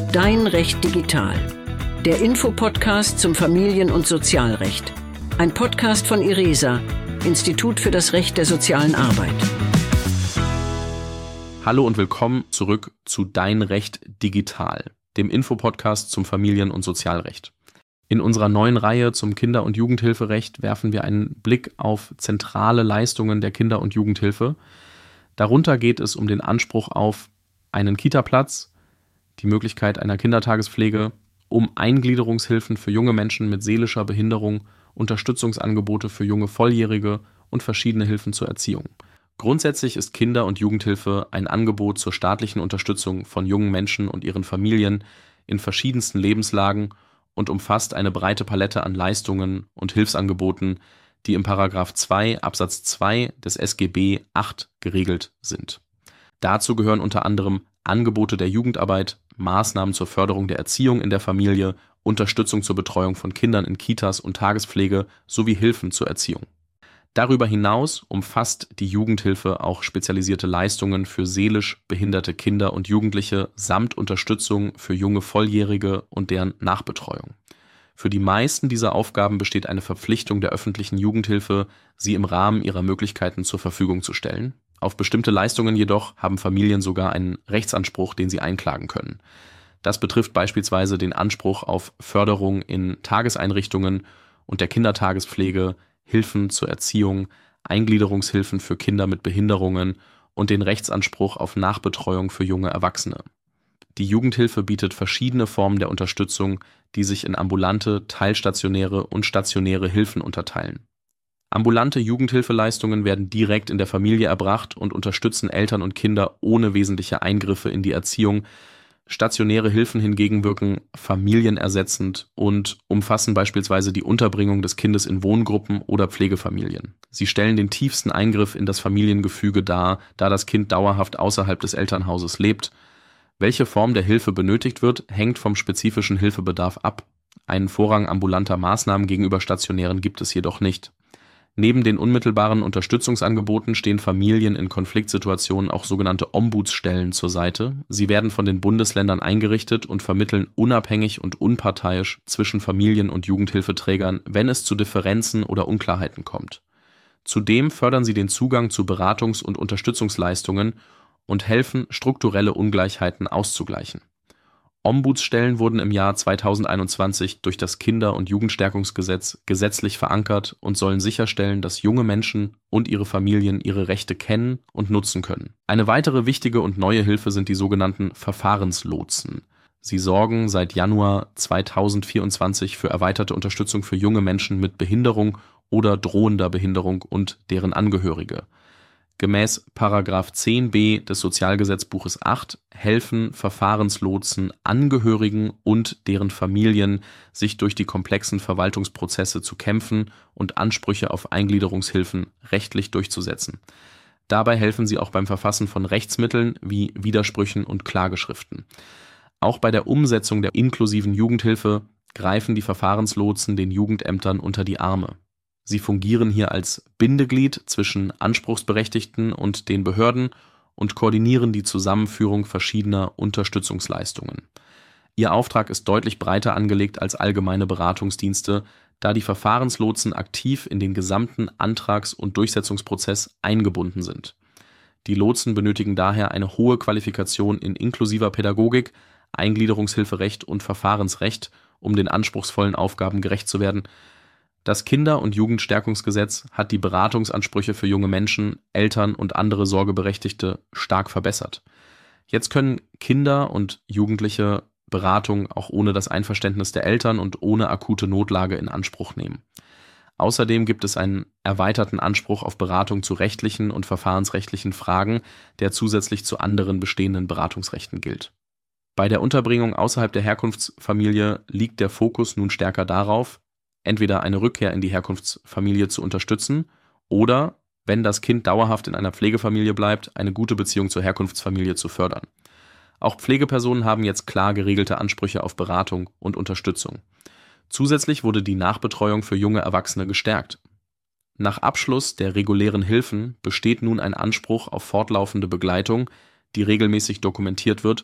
Dein Recht digital. Der Infopodcast zum Familien- und Sozialrecht. Ein Podcast von IRESA, Institut für das Recht der sozialen Arbeit. Hallo und willkommen zurück zu Dein Recht digital, dem Infopodcast zum Familien- und Sozialrecht. In unserer neuen Reihe zum Kinder- und Jugendhilferecht werfen wir einen Blick auf zentrale Leistungen der Kinder- und Jugendhilfe. Darunter geht es um den Anspruch auf einen Kita-Platz, die Möglichkeit einer Kindertagespflege, um Eingliederungshilfen für junge Menschen mit seelischer Behinderung, Unterstützungsangebote für junge Volljährige und verschiedene Hilfen zur Erziehung. Grundsätzlich ist Kinder- und Jugendhilfe ein Angebot zur staatlichen Unterstützung von jungen Menschen und ihren Familien in verschiedensten Lebenslagen und umfasst eine breite Palette an Leistungen und Hilfsangeboten, die im § 2 Absatz 2 des SGB 8 geregelt sind. Dazu gehören unter anderem Angebote der Jugendarbeit, Maßnahmen zur Förderung der Erziehung in der Familie, Unterstützung zur Betreuung von Kindern in Kitas und Tagespflege sowie Hilfen zur Erziehung. Darüber hinaus umfasst die Jugendhilfe auch spezialisierte Leistungen für seelisch behinderte Kinder und Jugendliche samt Unterstützung für junge Volljährige und deren Nachbetreuung. Für die meisten dieser Aufgaben besteht eine Verpflichtung der öffentlichen Jugendhilfe, sie im Rahmen ihrer Möglichkeiten zur Verfügung zu stellen. Auf bestimmte Leistungen jedoch haben Familien sogar einen Rechtsanspruch, den sie einklagen können. Das betrifft beispielsweise den Anspruch auf Förderung in Tageseinrichtungen und der Kindertagespflege, Hilfen zur Erziehung, Eingliederungshilfen für Kinder mit Behinderungen und den Rechtsanspruch auf Nachbetreuung für junge Erwachsene. Die Jugendhilfe bietet verschiedene Formen der Unterstützung, die sich in ambulante, teilstationäre und stationäre Hilfen unterteilen. Ambulante Jugendhilfeleistungen werden direkt in der Familie erbracht und unterstützen Eltern und Kinder ohne wesentliche Eingriffe in die Erziehung. Stationäre Hilfen hingegen wirken familienersetzend und umfassen beispielsweise die Unterbringung des Kindes in Wohngruppen oder Pflegefamilien. Sie stellen den tiefsten Eingriff in das Familiengefüge dar, da das Kind dauerhaft außerhalb des Elternhauses lebt. Welche Form der Hilfe benötigt wird, hängt vom spezifischen Hilfebedarf ab. Einen Vorrang ambulanter Maßnahmen gegenüber stationären gibt es jedoch nicht. Neben den unmittelbaren Unterstützungsangeboten stehen Familien in Konfliktsituationen auch sogenannte Ombudsstellen zur Seite. Sie werden von den Bundesländern eingerichtet und vermitteln unabhängig und unparteiisch zwischen Familien- und Jugendhilfeträgern, wenn es zu Differenzen oder Unklarheiten kommt. Zudem fördern sie den Zugang zu Beratungs- und Unterstützungsleistungen und helfen, strukturelle Ungleichheiten auszugleichen. Ombudsstellen wurden im Jahr 2021 durch das Kinder- und Jugendstärkungsgesetz gesetzlich verankert und sollen sicherstellen, dass junge Menschen und ihre Familien ihre Rechte kennen und nutzen können. Eine weitere wichtige und neue Hilfe sind die sogenannten Verfahrenslotsen. Sie sorgen seit Januar 2024 für erweiterte Unterstützung für junge Menschen mit Behinderung oder drohender Behinderung und deren Angehörige. Gemäß § 10b des Sozialgesetzbuches 8 helfen Verfahrenslotsen Angehörigen und deren Familien, sich durch die komplexen Verwaltungsprozesse zu kämpfen und Ansprüche auf Eingliederungshilfen rechtlich durchzusetzen. Dabei helfen sie auch beim Verfassen von Rechtsmitteln wie Widersprüchen und Klageschriften. Auch bei der Umsetzung der inklusiven Jugendhilfe greifen die Verfahrenslotsen den Jugendämtern unter die Arme. Sie fungieren hier als Bindeglied zwischen Anspruchsberechtigten und den Behörden und koordinieren die Zusammenführung verschiedener Unterstützungsleistungen. Ihr Auftrag ist deutlich breiter angelegt als allgemeine Beratungsdienste, da die Verfahrenslotsen aktiv in den gesamten Antrags- und Durchsetzungsprozess eingebunden sind. Die Lotsen benötigen daher eine hohe Qualifikation in inklusiver Pädagogik, Eingliederungshilferecht und Verfahrensrecht, um den anspruchsvollen Aufgaben gerecht zu werden. Das Kinder- und Jugendstärkungsgesetz hat die Beratungsansprüche für junge Menschen, Eltern und andere Sorgeberechtigte stark verbessert. Jetzt können Kinder und Jugendliche Beratung auch ohne das Einverständnis der Eltern und ohne akute Notlage in Anspruch nehmen. Außerdem gibt es einen erweiterten Anspruch auf Beratung zu rechtlichen und verfahrensrechtlichen Fragen, der zusätzlich zu anderen bestehenden Beratungsrechten gilt. Bei der Unterbringung außerhalb der Herkunftsfamilie liegt der Fokus nun stärker darauf, entweder eine Rückkehr in die Herkunftsfamilie zu unterstützen oder, wenn das Kind dauerhaft in einer Pflegefamilie bleibt, eine gute Beziehung zur Herkunftsfamilie zu fördern. Auch Pflegepersonen haben jetzt klar geregelte Ansprüche auf Beratung und Unterstützung. Zusätzlich wurde die Nachbetreuung für junge Erwachsene gestärkt. Nach Abschluss der regulären Hilfen besteht nun ein Anspruch auf fortlaufende Begleitung, die regelmäßig dokumentiert wird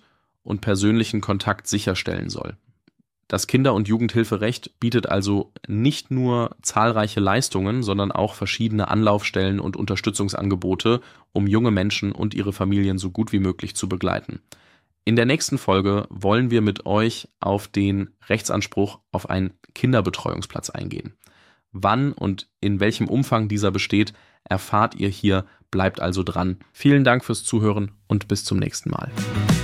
und persönlichen Kontakt sicherstellen soll. Das Kinder- und Jugendhilferecht bietet also nicht nur zahlreiche Leistungen, sondern auch verschiedene Anlaufstellen und Unterstützungsangebote, um junge Menschen und ihre Familien so gut wie möglich zu begleiten. In der nächsten Folge wollen wir mit euch auf den Rechtsanspruch auf einen Kinderbetreuungsplatz eingehen. Wann und in welchem Umfang dieser besteht, erfahrt ihr hier. Bleibt also dran. Vielen Dank fürs Zuhören und bis zum nächsten Mal.